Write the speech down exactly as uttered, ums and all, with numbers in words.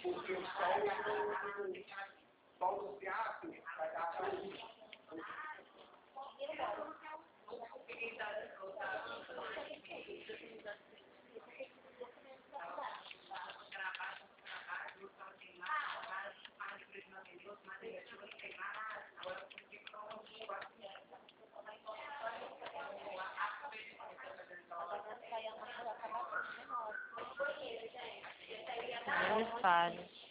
Porque o sol, o sol do fiapo vai dar para luz. Eles falham.